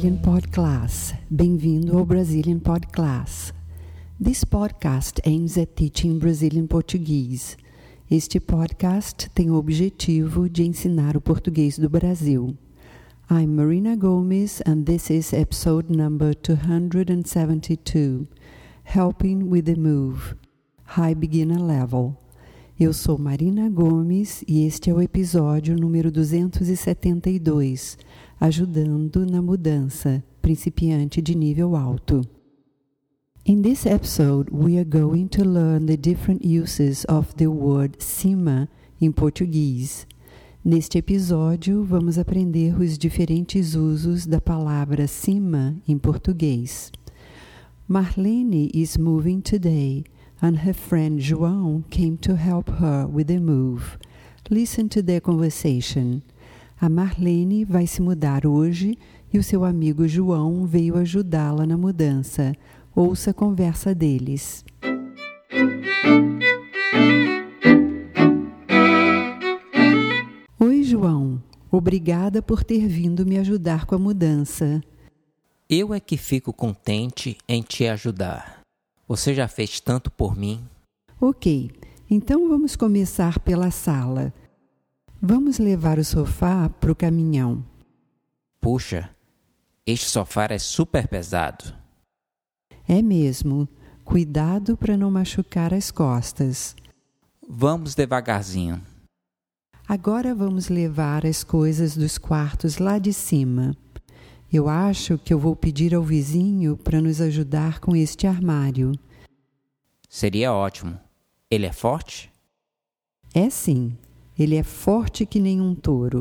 Brazilian Pod Class. Bem-vindo ao Brazilian Pod Class. This podcast aims at teaching Brazilian Portuguese. Este podcast tem o objetivo de ensinar o português do Brasil. I'm Marina Gomes and this is episode number 272, Helping with the Move, High Beginner Level. Eu sou Marina Gomes e este é o episódio número 272, Ajudando na Mudança, Principiante de Nível Alto. In this episode, we are going to learn the different uses of the word cima em português. Neste episódio, vamos aprender os diferentes usos da palavra cima em português. Marlene is moving today, and her friend João came to help her with the move. Listen to their conversation. A Marlene vai se mudar hoje e o seu amigo João veio ajudá-la na mudança. Ouça a conversa deles. Oi, João. Obrigada por ter vindo me ajudar com a mudança. Eu é que fico contente em te ajudar. Você já fez tanto por mim? Ok, então vamos começar pela sala. Vamos levar o sofá para o caminhão. Puxa, este sofá é super pesado. É mesmo. Cuidado para não machucar as costas. Vamos devagarzinho. Agora vamos levar as coisas dos quartos lá de cima. Eu acho que eu vou pedir ao vizinho para nos ajudar com este armário. Seria ótimo. Ele é forte? É sim. Ele é forte que nem um touro.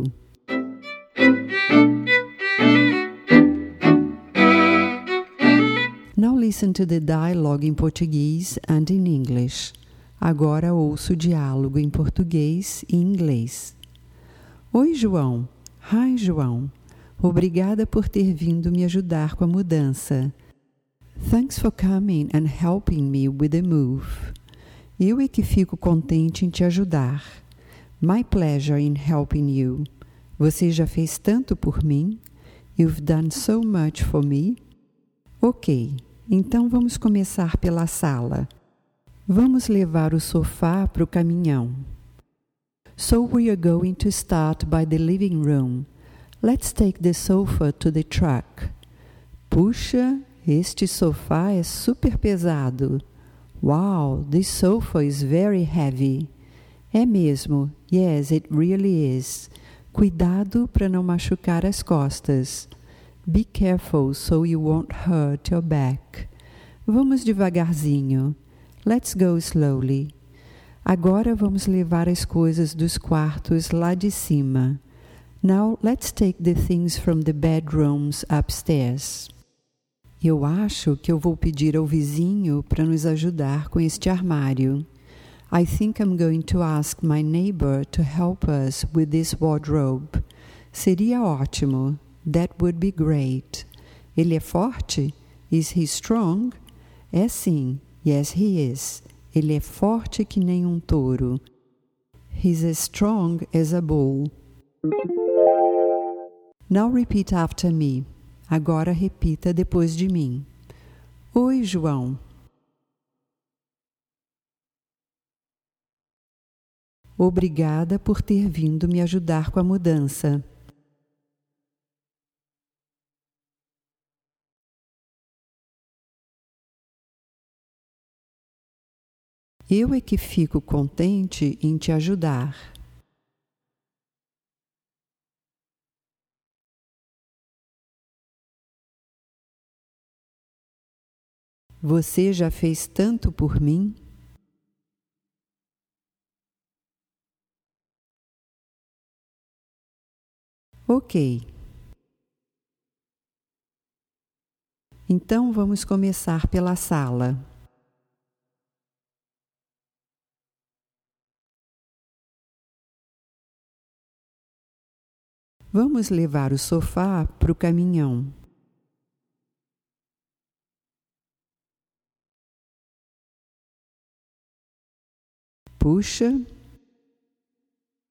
Now listen to the dialogue in Portuguese and in English. Agora ouço o diálogo em português e inglês. Oi, João. Hi, João. Obrigada por ter vindo me ajudar com a mudança. Thanks for coming and helping me with the move. Eu é que fico contente em te ajudar. My pleasure in helping you. Você já fez tanto por mim? You've done so much for me. Ok, então vamos começar pela sala. Vamos levar o sofá para o caminhão. So we are going to start by the living room. Let's take the sofa to the truck. Puxa, este sofá é super pesado. Wow, this sofa is very heavy. É mesmo. Yes, it really is. Cuidado para não machucar as costas. Be careful so you won't hurt your back. Vamos devagarzinho. Let's go slowly. Agora vamos levar as coisas dos quartos lá de cima. Now let's take the things from the bedrooms upstairs. Eu acho que eu vou pedir ao vizinho para nos ajudar com este armário. I think I'm going to ask my neighbor to help us with this wardrobe. Seria ótimo. That would be great. Ele é forte? Is he strong? É sim. Yes, he is. Ele é forte que nem um touro. He's as strong as a bull. Now repeat after me. Agora repita depois de mim. Oi, João. Obrigada por ter vindo me ajudar com a mudança. Eu é que fico contente em te ajudar. Você já fez tanto por mim? Ok. Então vamos começar pela sala. Vamos levar o sofá para o caminhão. Puxa,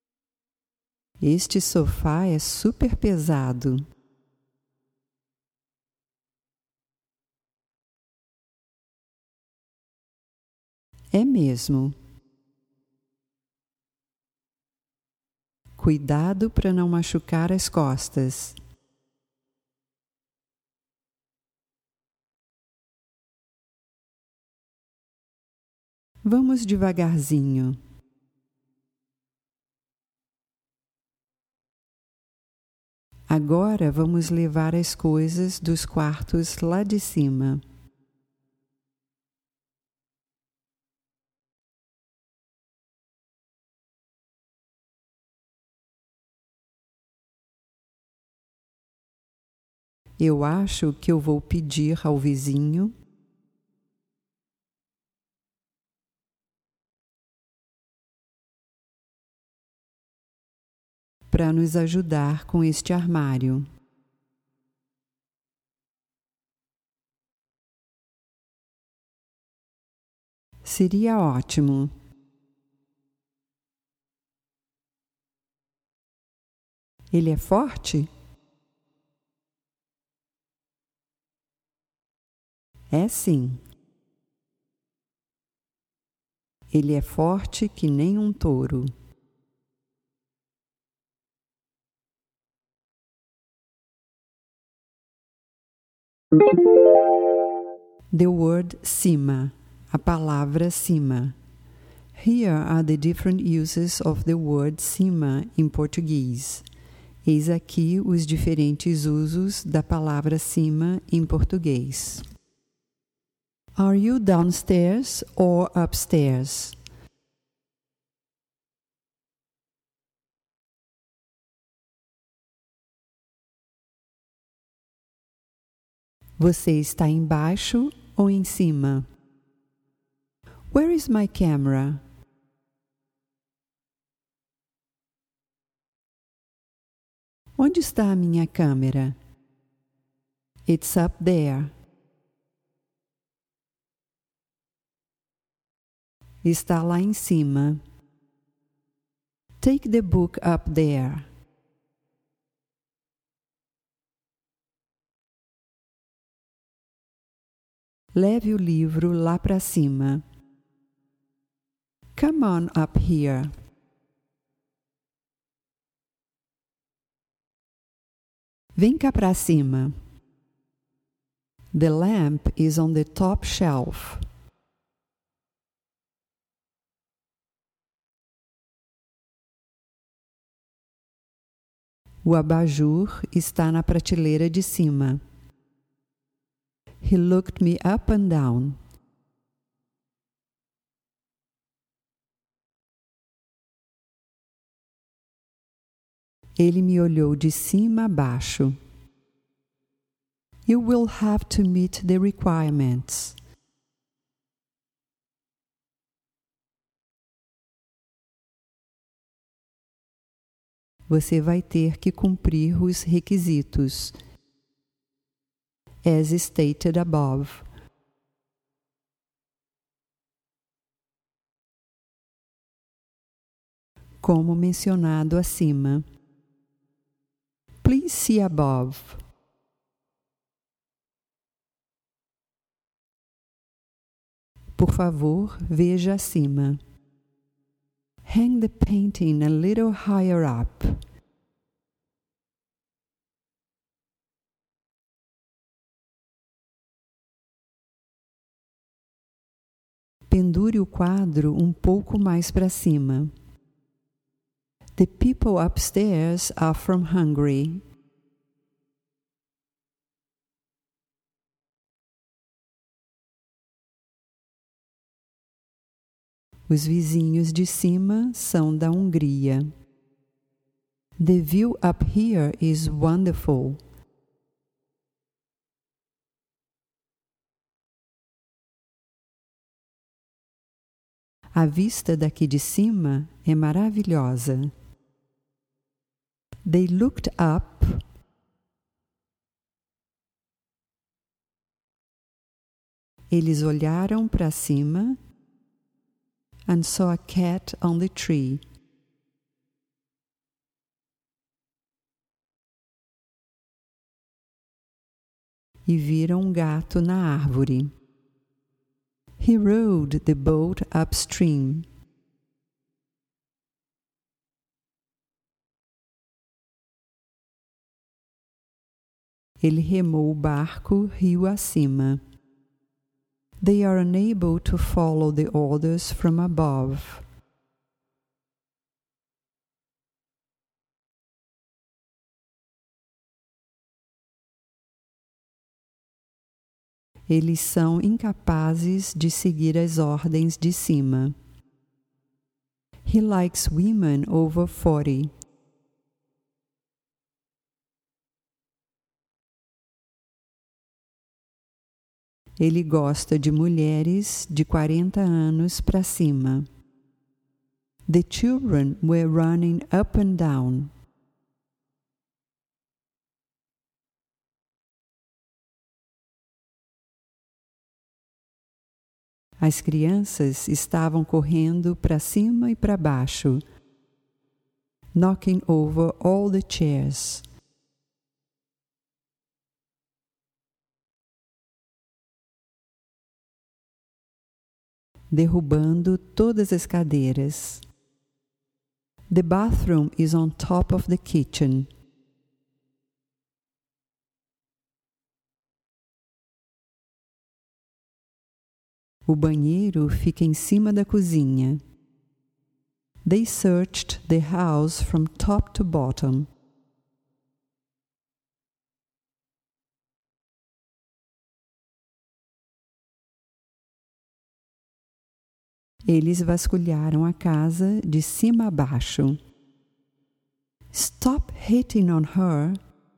este sofá é super pesado. É mesmo. Cuidado para não machucar as costas. Vamos devagarzinho. Agora vamos levar as coisas dos quartos lá de cima. Eu acho que eu vou pedir ao vizinho para nos ajudar com este armário. Seria ótimo. Ele é forte? É sim. Ele é forte que nem um touro. The word cima, a palavra cima. Here are the different uses of the word cima in Portuguese. Eis aqui os diferentes usos da palavra cima em português. Are you downstairs or upstairs? Você está embaixo ou em cima? Where is my camera? Onde está a minha câmera? It's up there. Está lá em cima. Take the book up there. Leve o livro lá para cima. Come on up here. Vem cá para cima. The lamp is on the top shelf. O abajur está na prateleira de cima. He looked me up and down. Ele me olhou de cima a baixo. You will have to meet the requirements. Você vai ter que cumprir os requisitos. As stated above. Como mencionado acima. Please see above. Por favor, veja acima. Hang the painting a little higher up. Pendure o quadro um pouco mais para cima. The people upstairs are from Hungary. Os vizinhos de cima são da Hungria. The view up here is wonderful. A vista daqui de cima é maravilhosa. They looked up. Eles olharam para cima and saw a cat on the tree. E viram um gato na árvore. He rowed the boat upstream. Ele remou o barco rio acima. They are unable to follow the orders from above. Eles são incapazes de seguir as ordens de cima. He likes women over 40. Ele gosta de mulheres de 40 anos para cima. The children were running up and down. As crianças estavam correndo para cima e para baixo, knocking over all the chairs. Derrubando todas as cadeiras. The bathroom is on top of the kitchen. O banheiro fica em cima da cozinha. They searched the house from top to bottom. Eles vasculharam a casa de cima a baixo. Stop hitting on her.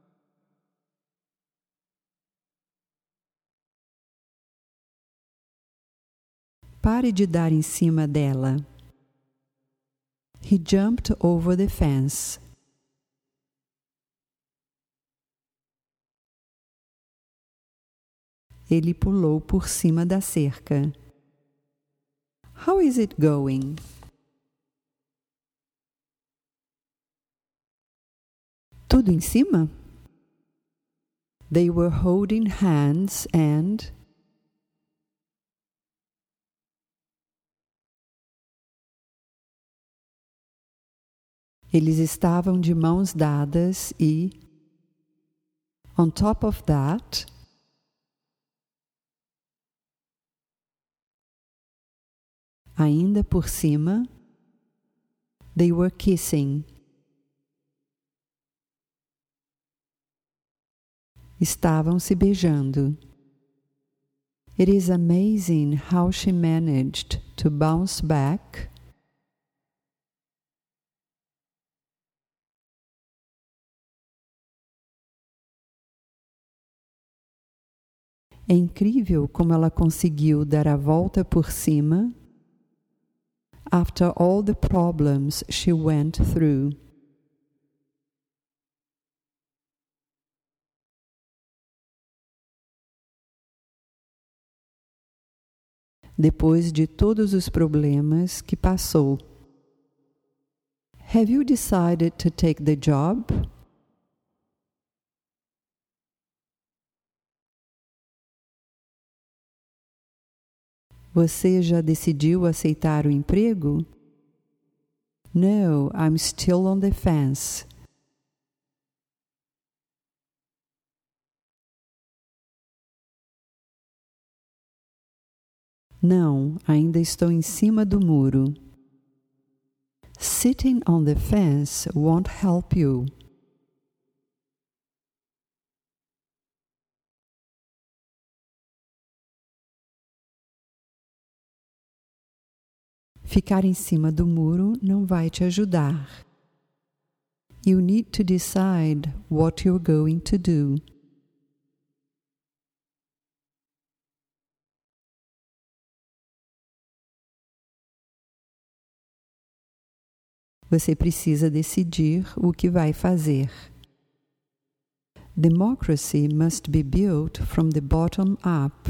Pare de dar em cima dela. He jumped over the fence. Ele pulou por cima da cerca. How is it going? Tudo em cima? They were holding hands and eles estavam de mãos dadas e on top of that ainda por cima they were kissing. Estavam se beijando. It is amazing how she managed to bounce back. É incrível como ela conseguiu dar a volta por cima after all the problems she went through. Depois de todos os problemas que passou. Have you decided to take the job? Você já decidiu aceitar o emprego? No, I'm still on the fence. Não, ainda estou em cima do muro. Sitting on the fence won't help you. Ficar em cima do muro não vai te ajudar. You need to decide what you're going to do. Você precisa decidir o que vai fazer. Democracy must be built from the bottom up.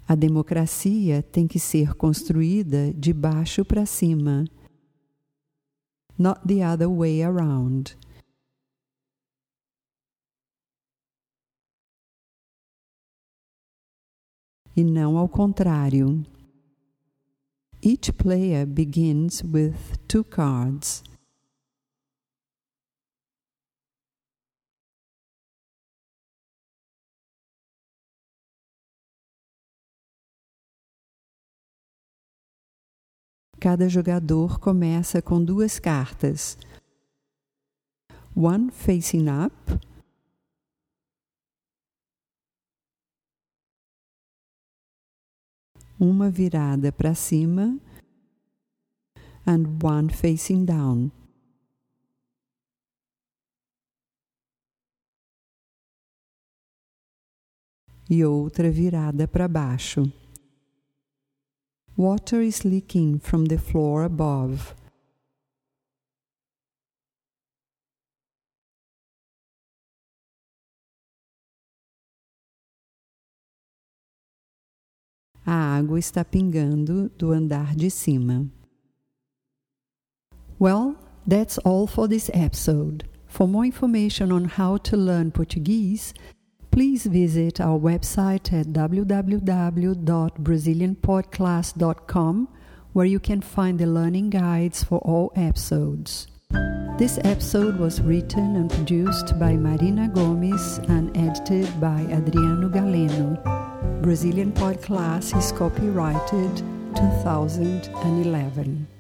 A democracia tem que ser construída de baixo para cima, not the other way around. E não ao contrário. Each player begins with 2 cards. Cada jogador começa com 2 cartas. One facing up uma virada para cima and one facing down. E outra virada para baixo. Water is leaking from the floor above. A água está pingando do andar de cima. Well, that's all for this episode. For more information on how to learn Portuguese, please visit our website at www.brazilianpodclass.com, where you can find the learning guides for all episodes. This episode was written and produced by Marina Gomes and edited by Adriano Galeno. Brazilian Podcast is copyrighted 2011.